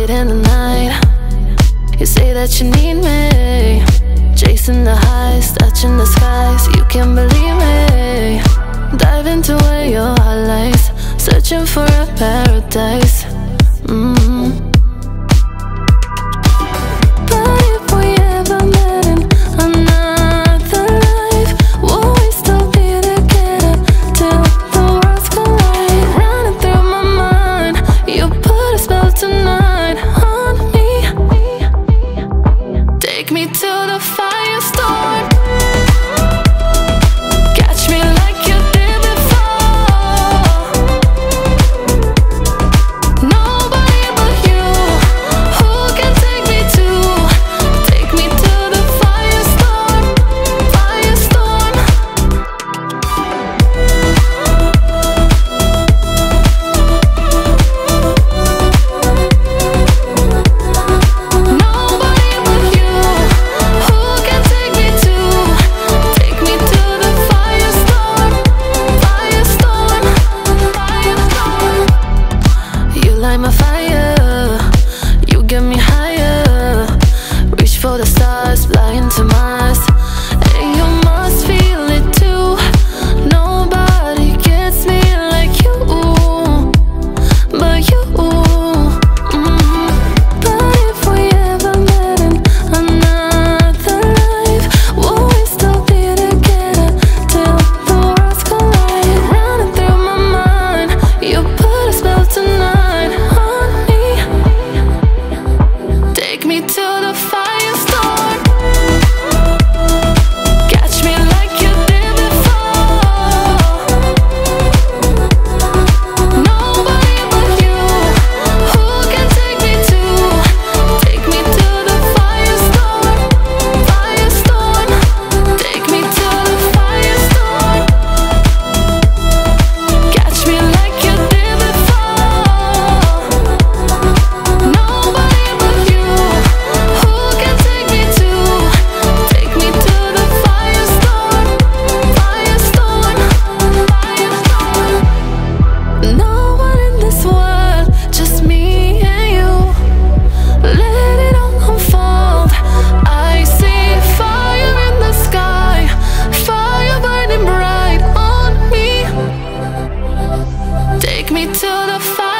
late in the night. You say that you need me, chasing the highs, touching the skies. You can't believe me. Dive into where your heart lies, searching for a paradise. But if we ever met in another life, will we still be together till the worlds collide? Running through my mind, you put a spell tonight on me. Take me to the firestorm. Catch me like you did before. Nobody but you, who can take me to the firestorm, firestorm. Nobody but you, who can take me to the firestorm, firestorm, firestorm. You light my fire, you get me higher. Reach for the stars, flying to Mars. And you must feel it too. Nobody gets me like you, but you. But if we ever met in another life, will we still be together till the worlds collide? Running through my mind, you put a spell tonight on me. Take me to the firestorm. Catch me like you did before. Nobody but you, who can take me to the firestorm, firestorm. Take me to the firestorm. Catch me like you did before. Nobody but you, who can take me to the firestorm, firestorm, firestorm. No one in this world, just me and you. Let it all unfold. I see fire in the sky, fire burning bright on me. Take me to the fire.